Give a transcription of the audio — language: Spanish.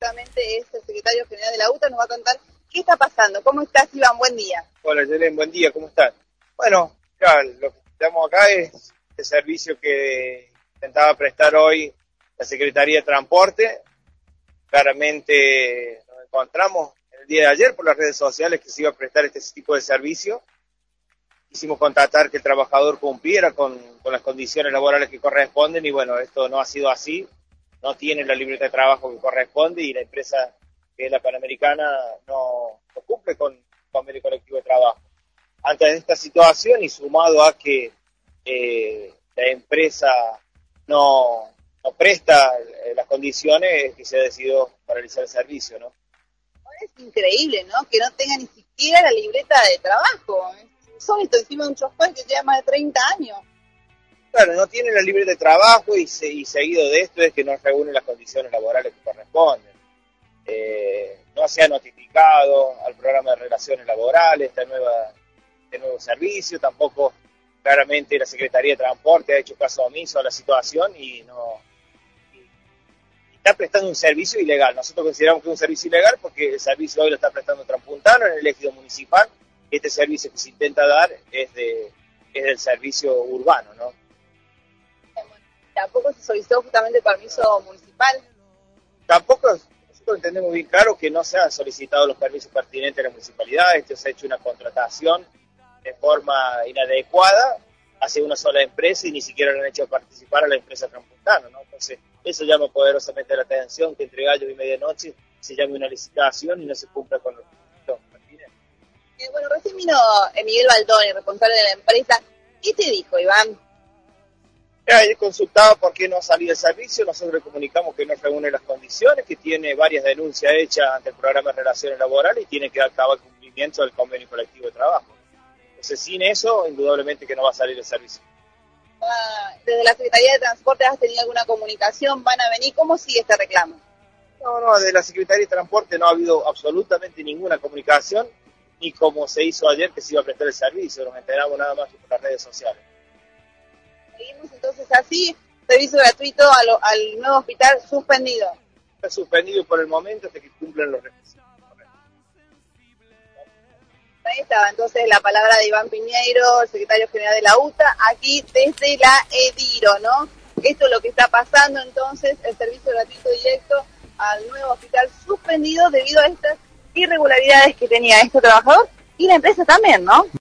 justamente es el secretario general de la UTA, nos va a contar qué está pasando. ¿Cómo estás, Iván? Buen día. Hola, Yelén, buen día, ¿cómo están? Bueno, ya, lo que estamos acá es el servicio que intentaba prestar hoy la Secretaría de Transporte. Claramente nos encontramos el día de ayer por las redes sociales que se iba a prestar este tipo de servicio. Quisimos constatar que el trabajador cumpliera con las condiciones laborales que corresponden y bueno, esto no ha sido así, no tiene la libreta de trabajo que corresponde y la empresa que es la Panamericana no cumple con el convenio colectivo de trabajo. Ante esta situación y sumado a que la empresa no presta las condiciones, que se ha decidido paralizar el servicio, ¿no? Es increíble, ¿no? Que no tenga ni siquiera la libreta de trabajo. Insólito, encima de un chofer que lleva más de 30 años. Claro, no tiene la libreta de trabajo y seguido de esto es que no reúne las condiciones laborales que corresponden. No se ha notificado al programa de relaciones laborales este nuevo servicio, tampoco claramente la Secretaría de Transporte ha hecho caso omiso a la situación y está prestando un servicio ilegal. Nosotros consideramos que es un servicio ilegal porque el servicio hoy lo está prestando Transpuntano en el ejido municipal. Este servicio que se intenta dar es del servicio urbano, ¿no? Tampoco se solicitó justamente el permiso municipal. Tampoco nosotros entendemos bien claro que no se han solicitado los permisos pertinentes a la municipalidad. Esto se ha hecho una contratación de forma inadecuada hacia una sola empresa y ni siquiera le han hecho participar a la empresa Transpuntano, ¿no? Entonces, eso llama poderosamente la atención, que entre gallos y medianoche se llame una licitación y no se cumpla con los requisitos pertinentes. Bueno, recién vino Miguel Baldoni, responsable de la empresa. ¿Qué te dijo, Iván? Él consultaba por qué no salía el servicio, nosotros le comunicamos que no reúne las condiciones, que tiene varias denuncias hechas ante el programa de relaciones laborales y tiene que acabar el cumplimiento del convenio colectivo de trabajo. Entonces, sin eso, indudablemente que no va a salir el servicio. Desde la Secretaría de Transporte, ¿has tenido alguna comunicación? ¿Van a venir? ¿Cómo sigue este reclamo? No, de la Secretaría de Transporte no ha habido absolutamente ninguna comunicación, ni como se hizo ayer que se iba a prestar el servicio, nos enteramos nada más que por las redes sociales. Seguimos entonces así, servicio gratuito al nuevo hospital suspendido. Está suspendido por el momento hasta que cumplan los requisitos. Ahí estaba entonces la palabra de Iván Piñeiro, el secretario general de la UTA, aquí desde la Ediro, ¿no? Esto es lo que está pasando entonces, el servicio gratuito directo al nuevo hospital suspendido debido a estas irregularidades que tenía este trabajador y la empresa también, ¿no?